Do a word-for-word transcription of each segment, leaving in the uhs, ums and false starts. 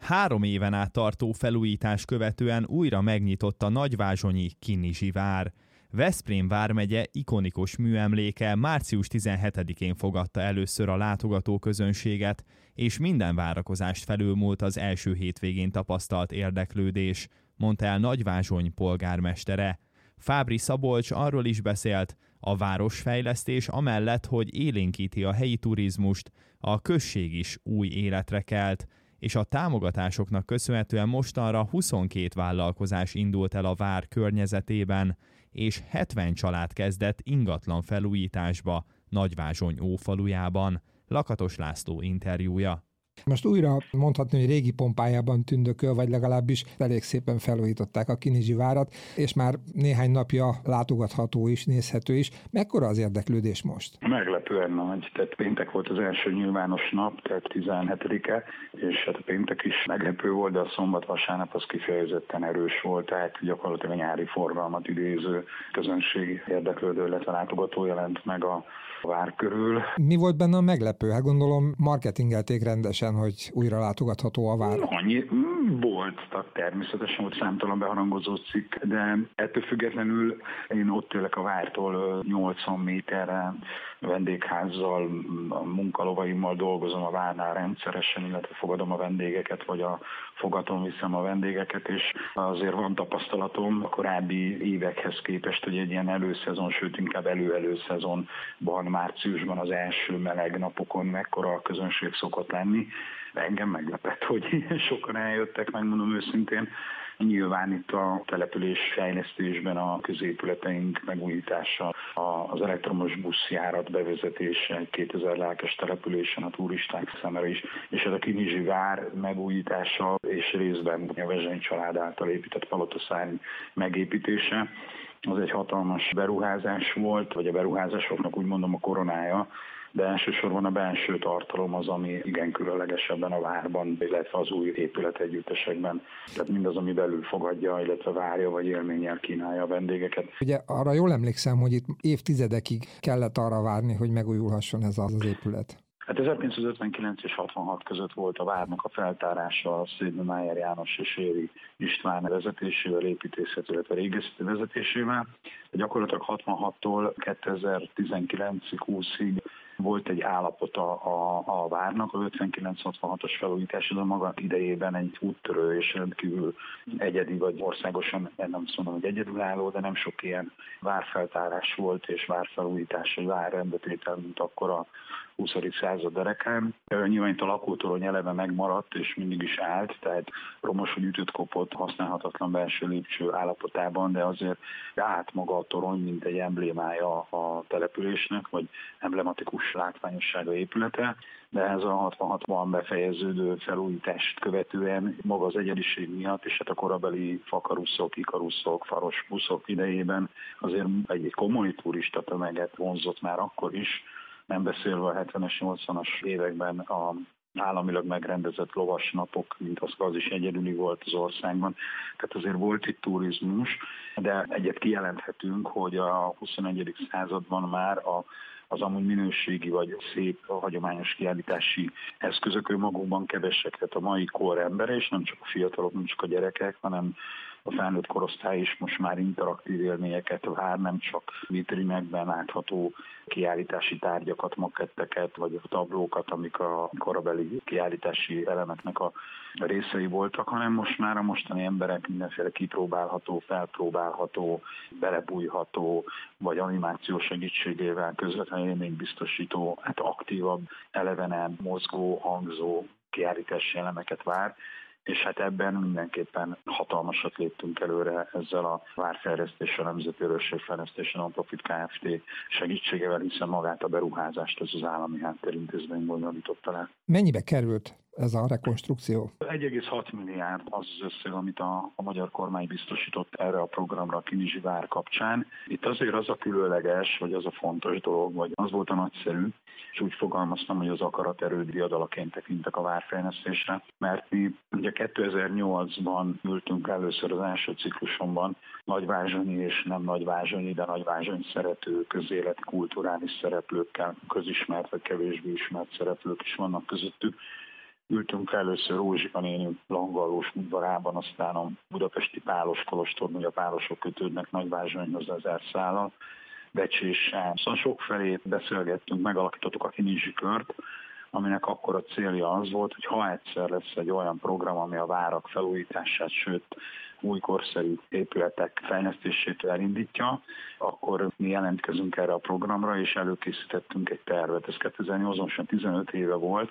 Három éven át tartó felújítás követően újra megnyitott a nagyvázsonyi Kinizsi vár. Veszprém vármegye ikonikus műemléke március tizenhetedikén fogadta először a látogató közönséget, és minden várakozást felülmúlt az első hétvégén tapasztalt érdeklődés, mondta el Nagyvázsony polgármestere. Fábri Szabolcs arról is beszélt, a városfejlesztés amellett, hogy élénkíti a helyi turizmust, a község is új életre kelt, és a támogatásoknak köszönhetően mostanra huszonkét vállalkozás indult el a vár környezetében, és hetven család kezdett ingatlan felújításba Nagyvázsony ófalujában. Lakatos László interjúja. Most újra mondhatni, hogy régi pompájában tündököl, vagy legalábbis elég szépen felújították a Kinizsi várat, és már néhány napja látogatható is, nézhető is. Mekkora az érdeklődés most? Meglepően nagy. Tehát péntek volt az első nyilvános nap, tehát tizenhetedike, és hát a péntek is meglepő volt, de a szombat-vasárnap az kifejezetten erős volt, tehát gyakorlatilag a nyári forgalmat idéző közönség érdeklődő, illetve látogató jelent meg a vár körül. Mi volt benne a meglepő? Hát gondolom marketingelték rendesen, hogy újra látogatható a vár. Annyi voltak természetesen, volt számtalan beharangozó cikk, de ettől függetlenül én ott élek a vártól nyolcvan méterre, vendégházzal, a munkalovaimmal dolgozom a várnál rendszeresen, illetve fogadom a vendégeket, vagy a fogatom viszem a vendégeket, és azért van tapasztalatom a korábbi évekhez képest, hogy egy ilyen előszezon, sőt inkább elő-előszezonban, márciusban az első meleg napokon mekkora a közönség szokott lenni. Engem meglepett, hogy ilyen sokan eljöttek, megmondom őszintén. Nyilván itt a település fejlesztésben a középületeink megújítása, az elektromos buszjárat bevezetése, egy kétezer lelkes településen a turisták számára is, és ez a Kinizsi vár megújítása és részben a Vezseny család által épített palotaszárny megépítése. Az egy hatalmas beruházás volt, vagy a beruházásoknak úgy mondom a koronája, de elsősorban a belső tartalom az, ami igen különlegesebben a várban, illetve az új épületegyüttesekben. Tehát mindaz, ami belül fogadja, illetve várja, vagy élménnyel kínálja a vendégeket. Ugye arra jól emlékszem, hogy itt évtizedekig kellett arra várni, hogy megújulhasson ez az épület. Hát ezerkilencszázötvenkilenc és hatvanhat között volt a várnak a feltárása a Szédmi Májer János és Éri István vezetésével, építészet, illetve régészeti vezetésével. Gyakorlatilag hatvanhattól kétezer-tizenkilencig, húszig volt egy állapota a, a várnak, a ötvenkilenc hatvanhatos felújítás, de maga idejében egy úttörő és rendkívül egyedi, vagy országosan, nem azt mondom, hogy egyedülálló, de nem sok ilyen várfeltárás volt, és várfelújítás, vagy várrendetétel, mint akkor a huszadik század derekán. Nyilván itt a lakótorony eleve megmaradt, és mindig is állt, tehát romosul ütött kopott, használhatatlan belső lépcső állapotában, de azért állt maga a torony, mint egy emblémája a településnek, vagy emblematikus látványossága épülete, de ez a hatvanhatban befejeződő felújítást követően maga az egyediség miatt, és hát a korabeli fakaruszok, ikaruszok, faros buszok idejében azért egy komoly turista tömeget vonzott már akkor is, nem beszélve a hetvenes, nyolcvanas években a államilag megrendezett lovas napok, mint az, az is egyedüli volt az országban. Tehát azért volt itt turizmus, de egyet kijelenthetünk, hogy a huszonegyedik században már a az amúgy minőségi vagy szép hagyományos kiállítási eszközök önmagukban keveseket a mai kor embere, és nem csak a fiatalok, nem csak a gyerekek, hanem a felnőtt korosztály is most már interaktív élményeket vár, nem csak vitrinekben látható kiállítási tárgyakat, maketteket, vagy a tablókat, amik a korabeli kiállítási elemeknek a részei voltak, hanem most már a mostani emberek mindenféle kipróbálható, felpróbálható, belebújható, vagy animáció segítségével közvetlenül élménybiztosító, hát aktívabb, elevenebb, mozgó, hangzó kiállítási elemeket vár. És hát ebben mindenképpen hatalmasat léptünk előre ezzel a várfejlesztéssel, a Nemzeti Örökségfejlesztési Non-Profit Kft. Segítségével, hiszen magát a beruházást ez az állami háttérintézmény bonyolította le. Mennyibe került ez a rekonstrukció? egy egész hat milliárd az az összeg, amit a, a magyar kormány biztosított erre a programra a Kinizsi vár kapcsán. Itt azért az a különleges, vagy az a fontos dolog, vagy az volt a nagyszerű, és úgy fogalmaztam, hogy az akaraterő diadalaként tekintek a várfejlesztésre, mert mi ugye kétezer-nyolcban ültünk először az első ciklusomban nagyvázsonyi és nem nagyvázsonyi, de nagyvázsony szerető, közéleti, kulturális szereplőkkel, közismert vagy kevésbé ismert szereplők is vannak közöttük. ültünk először Rózsika néni Langallós udvarában, aztán a budapesti Pálos kolostor, hogy a pálosok kötődnek Nagyvázsonyhoz ezer szállal, becséssel. Szóval sokfelé beszélgettünk, megalakítottuk a Kinizsi kört, aminek akkor a célja az volt, hogy ha egyszer lesz egy olyan program, ami a várak felújítását, sőt új korszerű épületek fejlesztését elindítja, akkor mi jelentkezünk erre a programra, és előkészítettünk egy tervet. Ez kétezer-nyolcban tizenöt éve volt,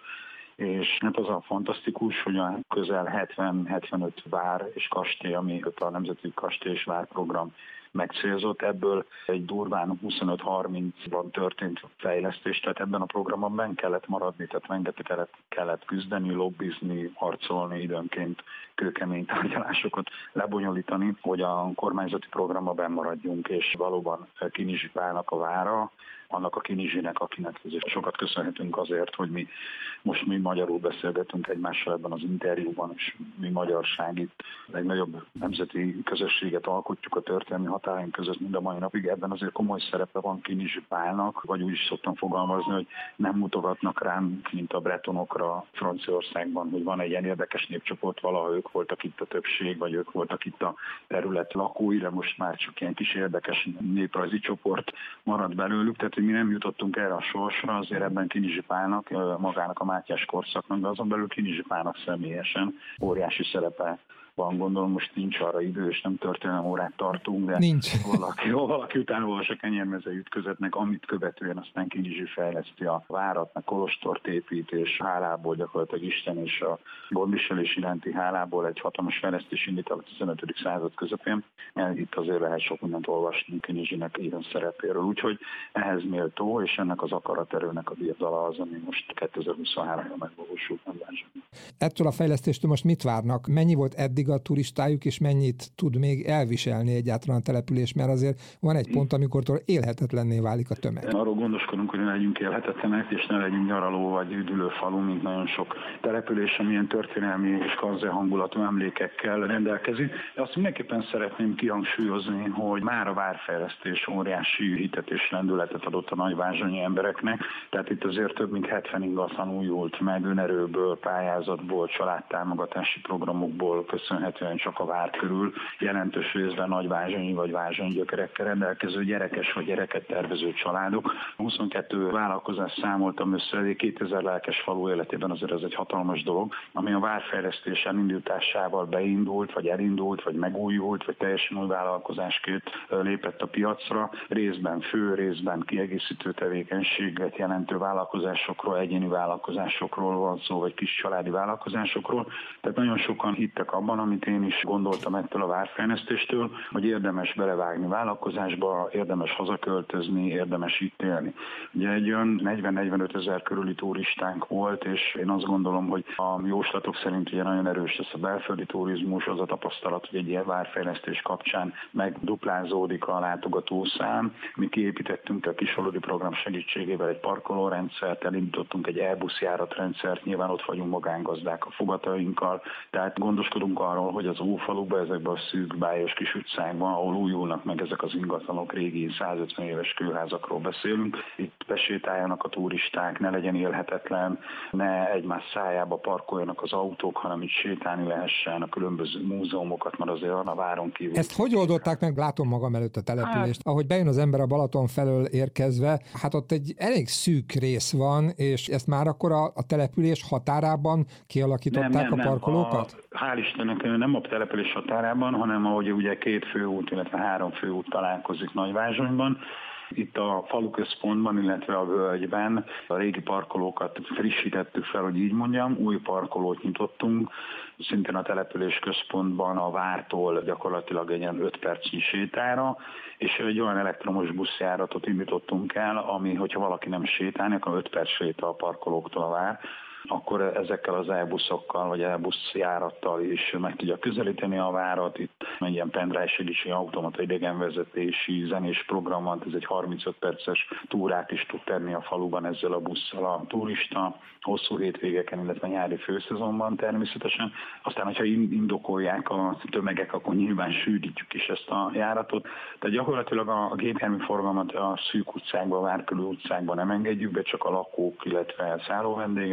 és hát az a fantasztikus, hogy a közel hetven-hetvenöt vár és kastély, ami a Nemzeti Kastély és Várprogram megcélzott, ebből egy durván huszonöt-harmincban történt fejlesztés, tehát ebben a programban benn kellett maradni, tehát rengeteget kellett küzdeni, lobbizni, harcolni, időnként kőkemény tárgyalásokat lebonyolítani, hogy a kormányzati programban benn maradjunk, és valóban Kinizsi Pálnak a vára, annak a Kinizsinek, akinek sokat köszönhetünk azért, hogy mi most mi magyarul beszélgetünk egymással ebben az interjúban, és mi magyarság itt legnagyobb nemzeti közösséget alkotjuk a történelmi határaink között mind a mai napig. Ebben azért komoly szerepe van Kinizsi Pálnak, vagy úgy is szoktam fogalmazni, hogy nem mutogatnak rám, mint a bretonokra Franciaországban, hogy van egy ilyen érdekes népcsoport, valaha ők voltak itt a többség, vagy ők voltak itt a terület lakói, de most már csak ilyen kis érdekes néprajzi csoport marad belőlük, tehát hogy mi nem jutottunk erre a sorsra, azért ebben Kinizsi Pálnak, magának a Mátyás korszaknak, de azon belül Kinizsi Pálnak személyesen óriási szerepe van. Gondolom most nincs arra idő, és nem történelmi órát tartunk, de nincs. valaki, valaki utána olvas a kenyérmezei ütközetnek, amit követően aztán Kinizsi fejleszti a várat, meg kolostort épít, és hálából gyakorlatilag Isten és a gondviselés iránti hálából egy hatalmas fejlesztés indít a tizenötödik század közepén. Itt azért lehet sok mindent olvasni Kinizsinek ilyen szerepéről, úgyhogy ehhez méltó, és ennek az akaraterőnek a diadala az, ami most kétezer-huszonháromban megvalósult. Ettől a fejlesztéstől most mit várnak? Mennyi volt eddig a turistájuk, és mennyit tud még elviselni egyáltalán a település, mert azért van egy pont, amikortól élhetetlenné válik a tömeg. Arról gondoskodunk, hogy ne legyünk élhetetlenek, és ne legyünk nyaraló vagy üdülő falu, mint nagyon sok település, amilyen történelmi és karzai hangulatú emlékekkel rendelkezik. De azt mindenképpen szeretném kihangsúlyozni, hogy már a várfejlesztés óriási hitet és lendületet adott a nagyvázsonyi embereknek, tehát itt azért több mint hetven ingatlan újult meg önerőből, pályázatból, családtámogatási programokból, köszönhetően csak a vár körül jelentős részben nagyvázsonyi vagy vázsonyi gyökerekkel rendelkező gyerekes vagy gyereket tervező családok. huszonkettő vállalkozás számoltam össze, kétezer lelkes falu életében azért ez egy hatalmas dolog, ami a várfejlesztésen indításával beindult, vagy elindult, vagy megújult, vagy teljesen új vállalkozásként lépett a piacra. Részben fő, részben kiegészítő tevékenységet jelentő vállalkozásokról, egyéni vállalkozásokról van szó, vagy kis családi vállalkozásokról. Tehát nagyon sokan hittek abban, amit én is gondoltam ettől a várfejlesztéstől, hogy érdemes belevágni vállalkozásba, érdemes hazaköltözni, érdemes itt élni. Ugye egy olyan negyven-negyvenöt ezer körüli turistánk volt, és én azt gondolom, hogy a jóslatok szerint ugye nagyon erős lesz a belföldi turizmus, az a tapasztalat, hogy egy ilyen várfejlesztés kapcsán megduplázódik a látogatószám. Mi kiépítettünk a Kisaludi program segítségével egy parkolórendszert, elindítottunk egy e-busz járatrendszert, nyilván ott vagyunk magángazdák a fogatainkkal, tehát gondoskodunk arról, hogy az ófalukban, ezekben a szűk, bájos kis utcákban, ahol újulnak meg ezek az ingatlanok, régi százötven éves kőházakról beszélünk, itt besétáljanak a turisták, ne legyen élhetetlen, ne egymás szájába parkoljanak az autók, hanem itt sétálni lehessen a különböző múzeumokat, mert azért van a váron kívül. Ezt hogy oldották meg? Látom magam előtt a települést. Hát, ahogy bejön az ember a Balaton felől érkezve, hát ott egy elég szűk rész van, és ezt már akkor a, a település határában kialakították nem, nem, a parkolókat? Nem. A, hál' Istennek nem a település határában, hanem ahogy ugye két főút, illetve három főút találkozik Nagyvázsonyban. Itt a faluközpontban, illetve a völgyben a régi parkolókat frissítettük fel, hogy így mondjam, új parkolót nyitottunk, szintén a település központban a vártól gyakorlatilag egy ilyen öt percnyi sétára, és egy olyan elektromos buszjáratot indítottunk el, ami, hogyha valaki nem sétálni, akkor öt perc séta a parkolóktól a vár, akkor ezekkel az e-buszokkal, vagy e-busz járattal is meg tudja közelíteni a várat. Itt egy ilyen pendrive segítségű automata idegenvezetési zenés program van, ez egy harmincöt perces túrát is tud tenni a faluban ezzel a busszal a turista, hosszú hétvégeken, illetve nyári főszezonban természetesen. Aztán, hogyha indokolják a tömegek, akkor nyilván sűrítjük is ezt a járatot. Tehát gyakorlatilag a gépjármű forgalmat a szűk utcákban, a vár körül utcákban nem engedjük be, csak a lakók, illetve szálló vendégek, az ott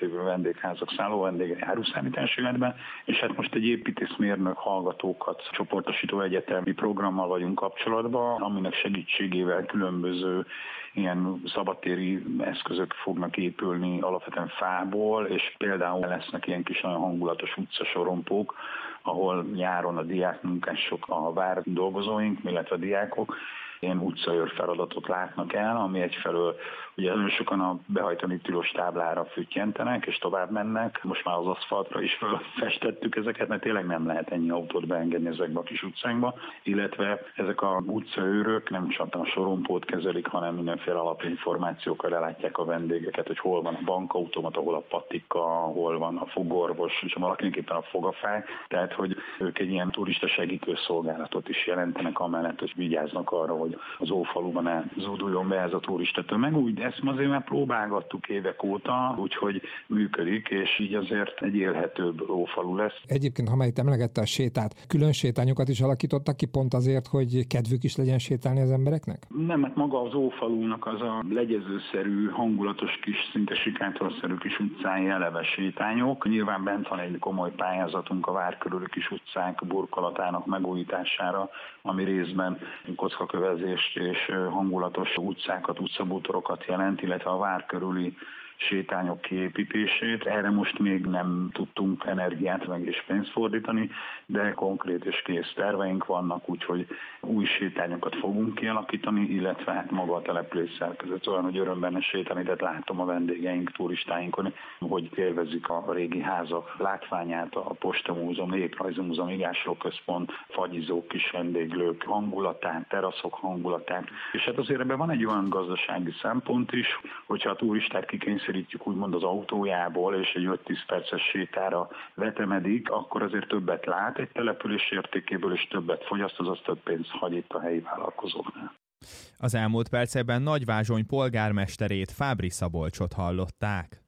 lévő vendégházak, szállóvendégek, áruszállítás jöhetbe, és hát most egy építészmérnök hallgatókat csoportosító egyetemi programmal vagyunk kapcsolatban, aminek segítségével különböző ilyen szabadtéri eszközök fognak épülni alapvetően fából, és például lesznek ilyen kis nagyon hangulatos utcasorompók, ahol nyáron a diákmunkások, a vár dolgozóink, illetve a diákok ilyen utcaőr feladatot látnak el, ami egyfelől ugye nagyon sokan a behajtani tilos táblára füttyentenek, és tovább mennek. Most már az aszfaltra is felfestettük ezeket, mert tényleg nem lehet ennyi autót beengedni ezekbe a kis utcánkba, illetve ezek a utcaőrök nem csak a sorompót kezelik, hanem mindenféle alapinformációkkal ellátják a vendégeket, hogy hol van a bankautomat, hol a patika, hol van a fogorvos, és valakinek éppen a fogafáj. Tehát, hogy ők egy ilyen turista segítőszolgálatot is jelentenek, amellett, hogy vigyáznak arra, hogy az Ófaluban elzóduljon be ez a turista tömeg. Úgy ezt azért már próbálgattuk évek óta, úgyhogy működik, és így azért egy élhetőbb Ófalu lesz. Egyébként, ha már itt emlegette a sétát, külön sétányokat is alakítottak ki pont azért, hogy kedvük is legyen sétálni az embereknek? Nem, hát maga az Ófalunak az a legyezőszerű, hangulatos kis, szinte sikántorszerű kis utcái eleve sétányok. Nyilván bent van egy komoly pályázatunk a vár körüli kis utcák burkolatának megújítására, ami részben kockakövezést és hangulatos utcákat, utcabútorokat jelent, illetve a vár körüli sétányok kiépítését. Erre most még nem tudtunk energiát meg és pénzt fordítani, de konkrét és kész terveink vannak, úgyhogy új sétányokat fogunk kialakítani, illetve hát maga a település szerkezet olyan, hogy örömben sétálni, tehát látom a vendégeink, turistáinkon, hogy élvezik a régi házak látványát, a Postamúzeum, Néprajzmúzeum, Igásróközpont, fagyizók, kis vendéglők hangulatát, teraszok hangulatát. És hát azért ebben van egy olyan gazdasági szempont is, hogyha a turistát kikényszerítjük úgymond az autójából, és egy öt-tíz perces sétára vetemedik, akkor azért többet lát egy település értékéből, és többet fogyaszt, azaz több pénzt hagy itt a helyi vállalkozóknál. Az elmúlt percekben Nagyvázsony polgármesterét, Fábry Szabolcsot hallották.